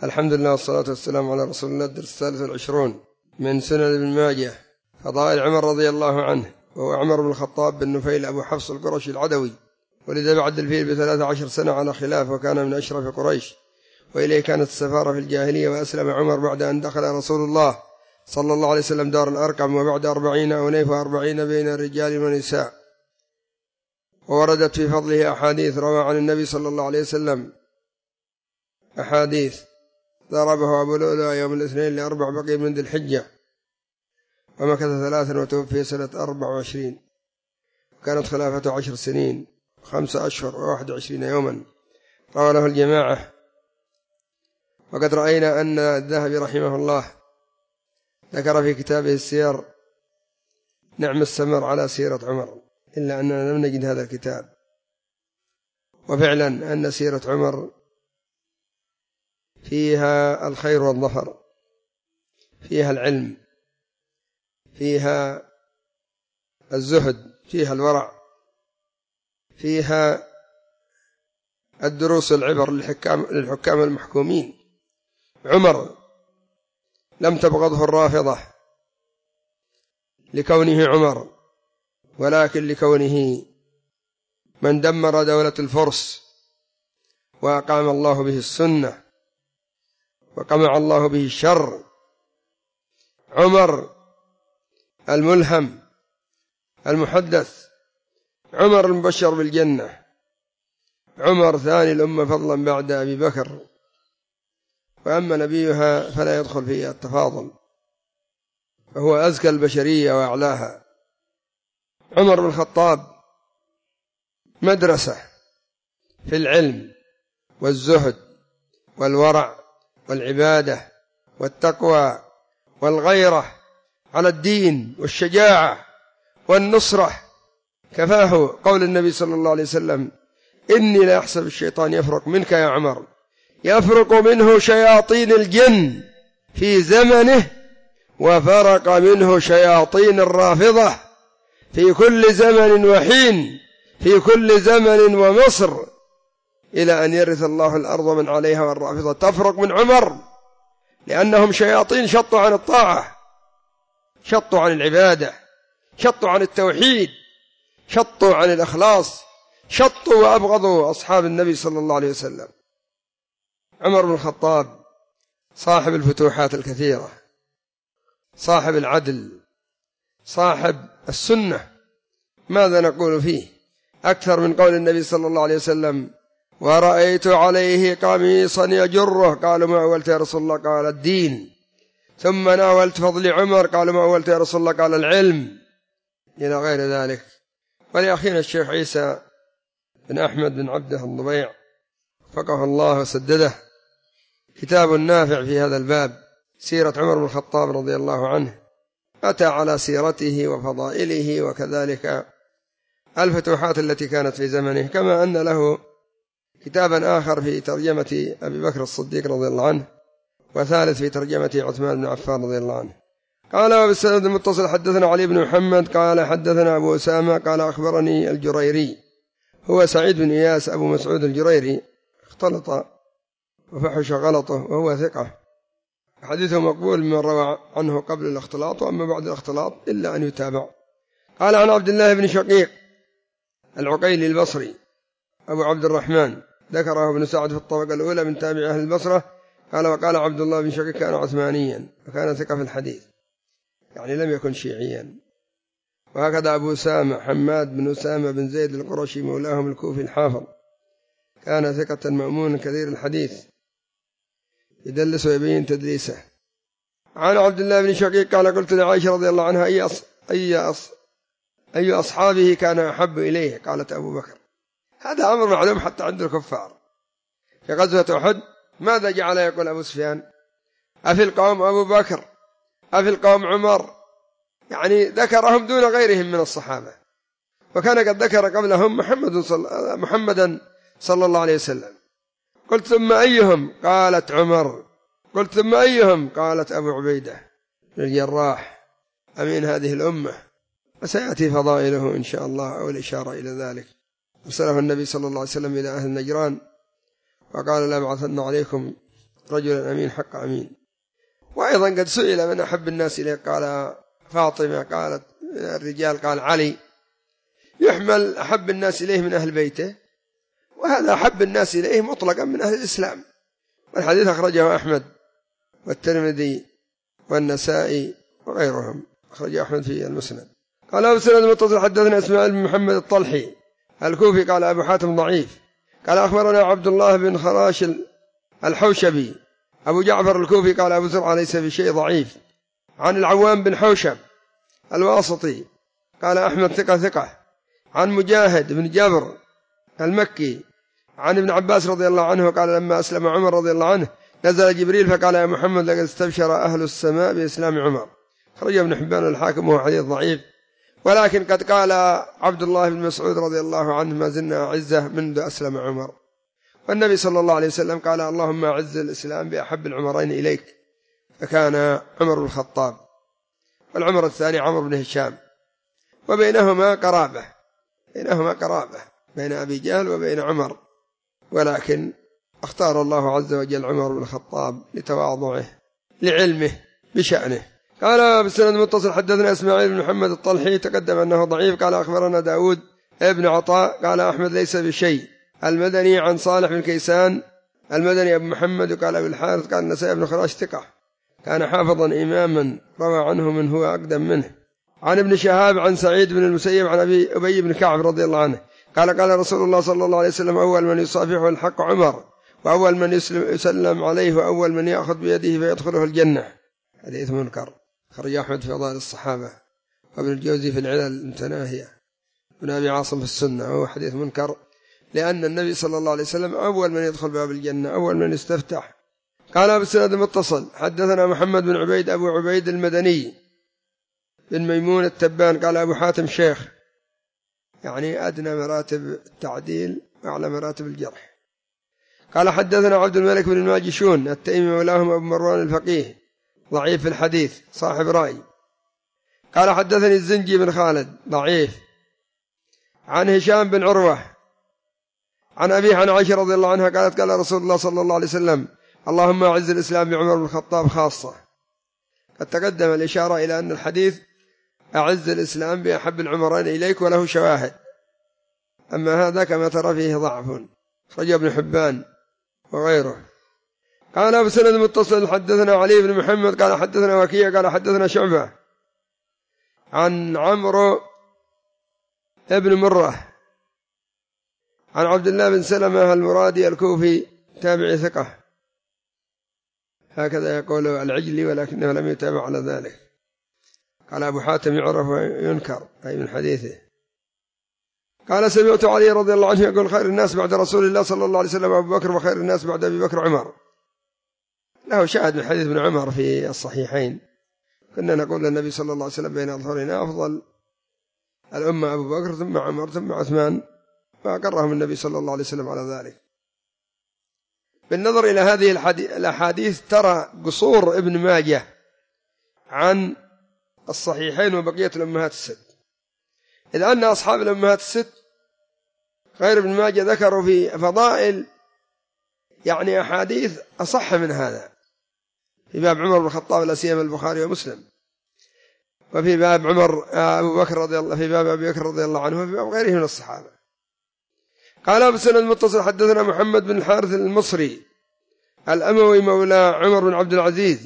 الحمد لله والصلاة والسلام على رسول الله. الدرس 23 من سنن ابن ماجه. فضائل عمر رضي الله عنه، وهو عمر بن الخطاب بن نفيل أبو حفص القرشي العدوي، ولد بعد الفيل ب13 سنة على خلاف، وكان من أشرف قريش، وإليه كانت السفارة في الجاهلية. وأسلم عمر بعد أن دخل رسول الله صلى الله عليه وسلم دار الأرقم، وبعد 40 أو نيف 40 بين الرجال والنساء. ووردت في فضله أحاديث، روى عن النبي صلى الله عليه وسلم أحاديث: ضربه أبو لؤلؤ يوم الاثنين لأربع بقي من ذي الحجة، ومكث 3 وتوفي سنة 24، وكانت خلافته 10 سنين 5 أشهر و21 يوما. روى له الجماعة. وقد رأينا أن الذهبي رحمه الله ذكر في كتابه السير نعم السمر على سيرة عمر، إلا أننا لم نجد هذا الكتاب. وفعلا أن سيرة عمر فيها الخير والظفر، فيها العلم، فيها الزهد، فيها الورع، فيها الدروس والعبر للحكام المحكومين. عمر لم تبغضه الرافضة لكونه عمر، ولكن لكونه من دمر دولة الفرس وأقام الله به السنة وقمع الله به الشر. عمر الملهم المحدث، عمر المبشر بالجنة، عمر ثاني الأمة فضلا بعد أبي بكر، وأما نبيها فلا يدخل فيها التفاضل، فهو أزكى البشرية وأعلاها. عمر بن الخطاب مدرسة في العلم والزهد والورع والعبادة والتقوى والغيرة على الدين والشجاعة والنصرة. كفاه قول النبي صلى الله عليه وسلم: إني لا أحسب الشيطان يفرق منك يا عمر، يفرق منه شياطين الجن في زمنه، وفرق منه شياطين الرافضة في كل زمن وحين، في كل زمن ومصر، إلى أن يرث الله الأرض من عليها. والرافضة تفرق من عمر لأنهم شياطين شطوا عن الطاعة، شطوا عن العبادة، شطوا عن التوحيد، شطوا عن الإخلاص، شطوا وأبغضوا أصحاب النبي صلى الله عليه وسلم. عمر بن الخطاب صاحب الفتوحات الكثيرة، صاحب العدل، صاحب السنة. ماذا نقول فيه أكثر من قول النبي صلى الله عليه وسلم: ورأيت عليه قميصا يجره، قالوا ما أولت يا رسول الله؟ قال الدين. ثم ناولت فضل عمر، قالوا ما أولت يا رسول الله؟ قال العلم، إلى غير ذلك. ولأخينا الشيخ عيسى بن أحمد بن عبده الضبيع وفقه الله وسدده كتاب نافع في هذا الباب، سيرة عمر بن الخطاب رضي الله عنه، أتى على سيرته وفضائله، وكذلك الفتوحات التي كانت في زمنه. كما أن له كتابا آخر في ترجمة أبي بكر الصديق رضي الله عنه، وثالث في ترجمة عثمان بن عفان رضي الله عنه. قال: وبالسند المتصل حدثنا علي بن محمد قال حدثنا أبو أسامة قال أخبرني الجريري، هو سعيد بن إياس أبو مسعود الجريري، اختلط وفحش غلطه، وهو ثقة، حديثه مقبول من روى عنه قبل الاختلاط، وأما بعد الاختلاط إلا أن يتابع. قال: عن عبد الله بن شقيق العقيلي البصري أبو عبد الرحمن، ذكره ابن سعد في الطبقة الأولى من تابع أهل البصرة. قال: وقال عبد الله بن شقيق كان عثمانيا، وكان ثقة في الحديث، يعني لم يكن شيعيا. وهكذا أبو أسامة حماد بن أسامة بن زيد القرشي مولاهم الكوفي الحافظ، كان ثقة مأمون كثير الحديث، يدلس ويبين تدليسه. عن عبد الله بن شقيق قال: قلت لعائشة رضي الله عنها: أي أصحابه كان أحب إليه؟ قالت: أبو بكر. هذا أمر معلوم حتى عند الكفار. في غزوة أحد ماذا جعل يقول أبو سفيان؟ أفي القوم أبو بكر، أفي القوم عمر، يعني ذكرهم دون غيرهم من الصحابة، وكان قد ذكر قبلهم محمدا صلى الله عليه وسلم. قلت: ثم أيهم؟ قالت: عمر. قلت: ثم أيهم؟ قالت: أبو عبيدة بن الجراح أمين هذه الأمة. وسيأتي فضائله إن شاء الله أو الإشارة إلى ذلك. أرسله النبي صلى الله عليه وسلم إلى أهل نجران وقال: لا أبعثن عليكم رجل أمين حق أمين. وأيضا قد سئل من أحب الناس إليه، قال فاطمة، قالت الرجال قال علي. يحمل أحب الناس إليه من أهل بيته، وهذا أحب الناس إليه مطلقا من أهل الإسلام. والحديث أخرجه أحمد والترمذي والنسائي وغيرهم، أخرجه أحمد في المسند. قال أبو سند المتصل حدثنا إسماعيل بن محمد الطلحي الكوفي قال أبو حاتم ضعيف. قال أخبرنا عبد الله بن خراش الحوشبي أبو جعفر الكوفي قال أبو زرعة ليس بشيء ضعيف. عن العوام بن حوشب الواسطي قال أحمد ثقة. عن مجاهد بن جبر المكي عن ابن عباس رضي الله عنه قال لما أسلم عمر رضي الله عنه نزل جبريل فقال يا محمد لقد استبشر أهل السماء بإسلام عمر. خرج ابن حبان الحاكم وهو حديث ضعيف، ولكن قد قال عبد الله بن مسعود رضي الله عنه ما زلنا عزة منذ أسلم عمر. والنبي صلى الله عليه وسلم قال اللهم أعز الإسلام بأحب العمرين إليك، فكان عمر بن الخطاب، والعمر الثاني عمرو بن هشام، وبينهما قرابة بين أبي جهل وبين عمر، ولكن اختار الله عز وجل عمر بن الخطاب لتواضعه لعلمه بشأنه. قال بالسند المتصل حدثنا إسماعيل بن محمد الطلحي تقدم أنه ضعيف. قال أخبرنا داود ابن عطاء قال أحمد ليس بشيء المدني عن صالح بن كيسان المدني أبو محمد قال أبو الحارث قال النسائي بن خراش ثقة كان حافظا إماما روى عنه من هو أقدم منه. عن ابن شهاب عن سعيد بن المسيب عن أبي بن كعب رضي الله عنه قال رسول الله صلى الله عليه وسلم أول من يصافحه الحق عمر، وأول من يسلم عليه، وأول من يأخذ بيده فيدخله الجنة. حديث منكر. خرج أحمد في فضائل الصحابة، وابن الجوزي في العلل المتناهية، ابن أبي عاصم في السنة، وهو حديث منكر لأن النبي صلى الله عليه وسلم أول من يدخل باب الجنة، أول من يستفتح. قال بالسند المتصل حدثنا محمد بن عبيد أبو عبيد المدني بن ميمون التبان قال أبو حاتم شيخ، يعني أدنى مراتب التعديل وأعلى مراتب الجرح. قال حدثنا عبد الملك بن الماجشون التيمي مولاهم أبو مروان الفقيه ضعيف في الحديث صاحب رأي. قال حدثني الزنجي بن خالد ضعيف. عن هشام بن عروة عن أبيه عن عائشة رضي الله عنها قالت قال رسول الله صلى الله عليه وسلم اللهم أعز الإسلام بعمر بن الخطاب خاصة. قد تقدم الإشارة إلى أن الحديث أعز الإسلام بأحب العمرين إليك وله شواهد، أما هذا كما ترى فيه ضعف. خرج ابن حبان وغيره. قال أبو سند متصل حدثنا علي بن محمد قال حدثنا وكيع قال حدثنا شعبة عن عمرو ابن مرة عن عبد الله بن سلمة المرادي الكوفي تابعي ثقة، هكذا يقول العجلي ولكنه لم يتابع على ذلك. قال أبو حاتم يعرف وينكر أي من حديثه. قال سمعت علي رضي الله عنه يقول خير الناس بعد رسول الله صلى الله عليه وسلم أبو بكر، وخير الناس بعد أبي بكر عمر. له شاهد من حديث ابن عمر في الصحيحين، كنا نقول للنبي صلى الله عليه وسلم بين أظهرنا أفضل الأمة أبو بكر ثم عمر ثم عثمان، فأقرهم النبي صلى الله عليه وسلم على ذلك. بالنظر إلى هذه الأحاديث ترى قصور ابن ماجه عن الصحيحين وبقية الأمهات الست، إذ أن أصحاب الأمهات الست غير ابن ماجه ذكروا في فضائل يعني أحاديث أصح من هذا في باب عمر بن الخطاب لا سيما البخاري ومسلم، وفي باب عمر أبو بكر رضي الله، في باب أبي بكر رضي الله عنه، وفي باب غيره من الصحابة. قال أبو سند المتصل حدثنا محمد بن الحارث المصري الأموي مولى عمر بن عبد العزيز،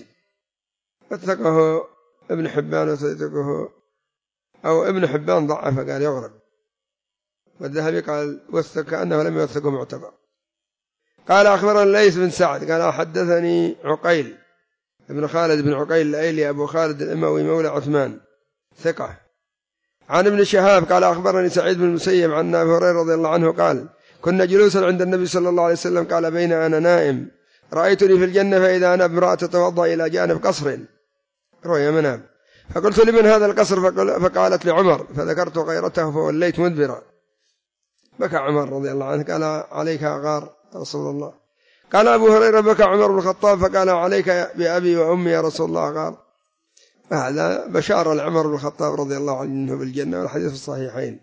وثقه ابن حبان وثقه أو ابن حبان ضعف قال يغرب، والذهبي قال وثق كأنه لم يوثقه معتبر. قال أخبرنا الليث بن سعد قال حدثني عقيل ابن خالد بن عقيل الأيلي أبو خالد الأموي مولى عثمان ثقة. عن ابن شهاب قال أخبرني سعيد بن المسيب عن أبي هريرة رضي الله عنه قال كنا جلوسا عند النبي صلى الله عليه وسلم قال بين أنا نائم رأيتني في الجنة فإذا أنا امرأة تتوضأ إلى جانب قصر رؤيا منام، فقلت لمن هذا القصر؟ فقالت لعمر، فذكرت غيرته فوليت مدبرا. بكى عمر رضي الله عنه قال عليك أغار رسول الله. قال أبو هريرة بكى عمر بن الخطاب فقال عليك بأبي وأمي يا رسول الله أغار. هذا بشارة لعمر بن الخطاب رضي الله عنه بالجنة، والحديث في الصحيحين.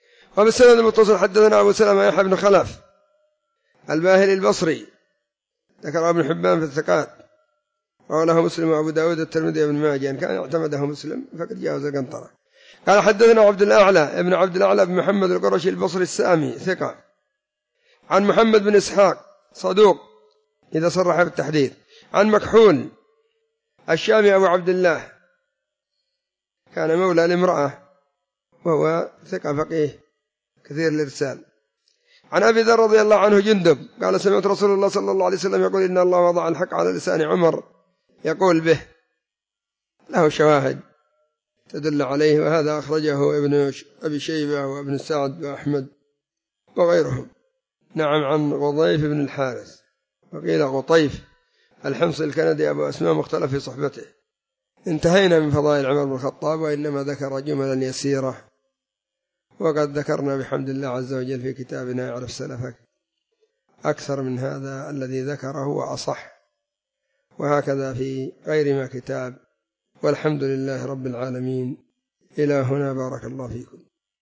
وبالسند المتصل حدثنا أبو سلمة يحيى بن خلف الباهلي البصري ذكر ابن حبان في الثقات، وله مسلم وأبو داود والترمذي وابن ماجه، إن كان اعتمده مسلم فقد جاوز القنطرة. قال حدثنا عبد الأعلى ابن عبد الأعلى بن محمد القرشي البصري السامي ثقة، عن محمد بن إسحاق صدوق إذا صرح بالتحديث، عن مكحول الشامي أبو عبد الله كان مولى لامرأة وهو ثقة فقيه كثير الإرسال. عن أبي ذر رضي الله عنه جندب قال سمعت رسول الله صلى الله عليه وسلم يقول إن الله وضع الحق على لسان عمر يقول به، له شواهد تدل عليه، وهذا أخرجه ابن أبي شيبة وابن سعد وأحمد وغيرهم. نعم، عن غضيف بن الحارث، وقيل غطيف الحمصي الكندي أبو أسماء مختلف في صحبته. انتهينا من فضائل عمر بن الخطاب، وإنما ذكر جملا يسيرة، وقد ذكرنا بحمد الله عز وجل في كتابنا يعرف سلفك أكثر من هذا الذي ذكره وأصح، وهكذا في غير ما كتاب. والحمد لله رب العالمين. إلى هنا بارك الله فيكم.